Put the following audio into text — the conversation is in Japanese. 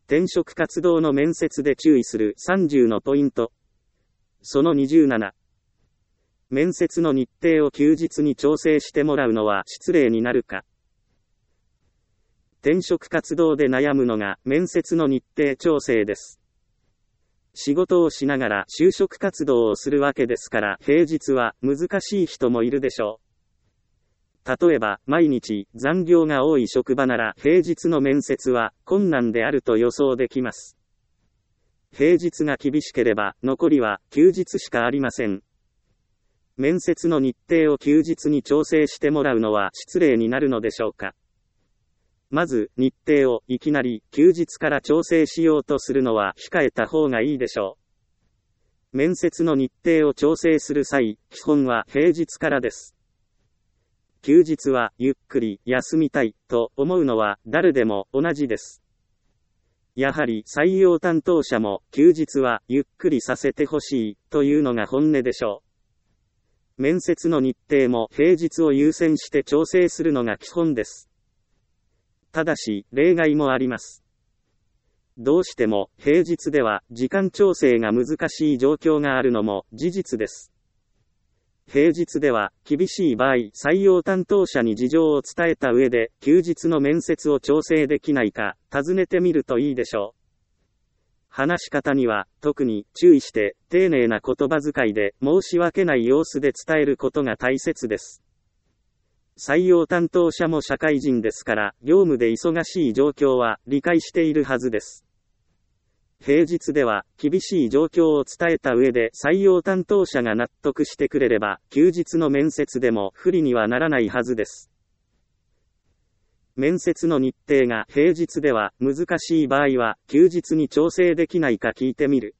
転職活動の面接で注意する30のポイント。その27。面接の日程を休日に調整してもらうのは失礼になるか。転職活動で悩むのが面接の日程調整です。仕事をしながら就職活動をするわけですから、平日は難しい人もいるでしょう。例えば、毎日残業が多い職場なら平日の面接は困難であると予想できます。平日が厳しければ残りは休日しかありません。面接の日程を休日に調整してもらうのは失礼になるのでしょうか。まず、日程をいきなり休日から調整しようとするのは控えた方がいいでしょう。面接の日程を調整する際、基本は平日からです。休日はゆっくり休みたいと思うのは誰でも同じです。やはり採用担当者も休日はゆっくりさせてほしいというのが本音でしょう。面接の日程も平日を優先して調整するのが基本です。ただし例外もあります。どうしても平日では時間調整が難しい状況があるのも事実です。平日では厳しい場合、採用担当者に事情を伝えた上で休日の面接を調整できないか尋ねてみるといいでしょう。話し方には特に注意して丁寧な言葉遣いで申し訳ない様子で伝えることが大切です。採用担当者も社会人ですから業務で忙しい状況は理解しているはずです。平日では厳しい状況を伝えた上で採用担当者が納得してくれれば休日の面接でも不利にはならないはずです。面接の日程が平日では難しい場合は休日に調整できないか聞いてみる。